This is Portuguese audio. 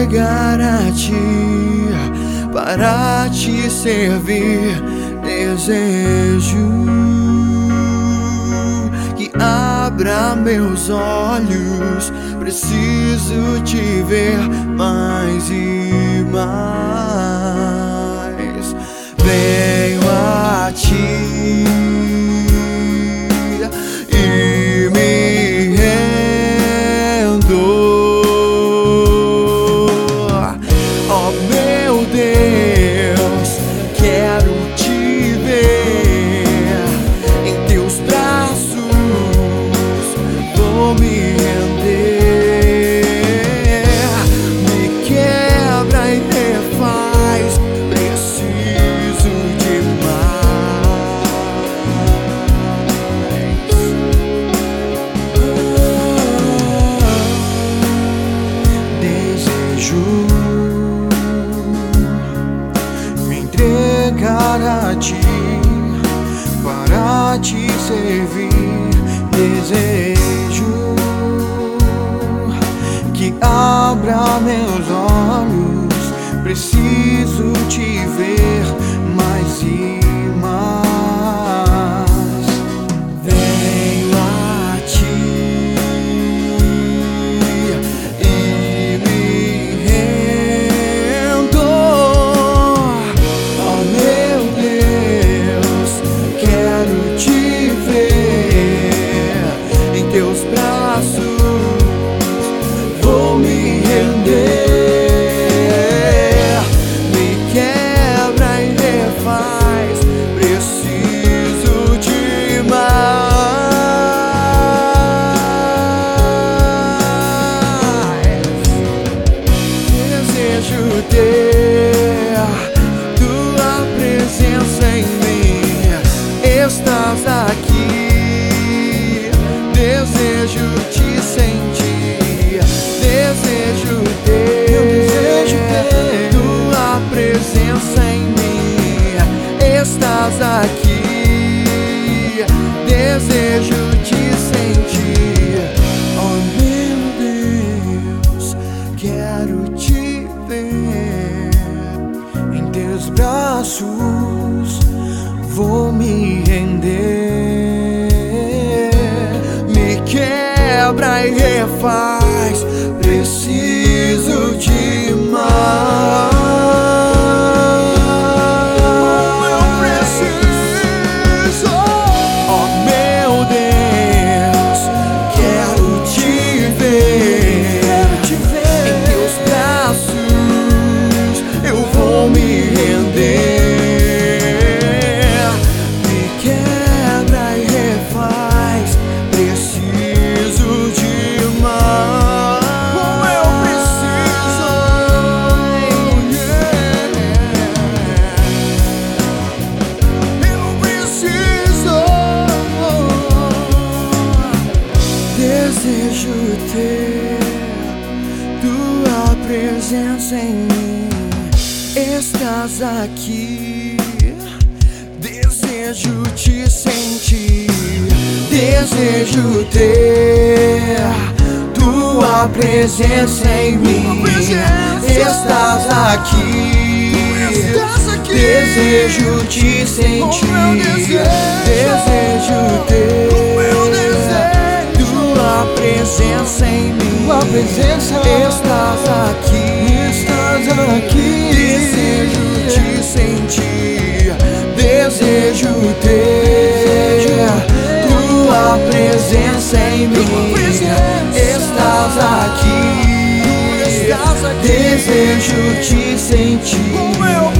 entregar a ti, para te servir. Desejo que abra meus olhos, preciso te ver mais e mais. Venho a ti e me rendo. Oh meu Deus, quero te ver em teus braços, vou me render. Me quebra e refaz, preciso desejo me entregar a ti, para te servir. Desejo que abra meus olhos, preciso te ver mais e mais. Venho a ti e me rendo. Oh meu Deus, quero te ver em teus braços, vou me render. Me quebra e refaz, preciso de mais. Desejo ter tua presença em mim. Estás aqui, desejo te sentir. Desejo ter tua presença em mim. Estás aqui, desejo te sentir. Oh meu Deus, quero te ver em teus braços, vou me render. Me quebra e refaz, preciso de mais. Eu preciso. Oh meu Deus, quero te ver em teus braços, eu vou me render. Me quebra e refaz, preciso de mais. Eu preciso. Eu preciso. Desejo ter tua presença em mim. Estás aqui, desejo te sentir. Desejo ter tua presença em mim. Estás aqui, desejo te sentir. Desejo ter tua presença em mim. Estás aqui, desejo te sentir. Desejo ter tua presença em mim. Estás aqui, desejo te sentir.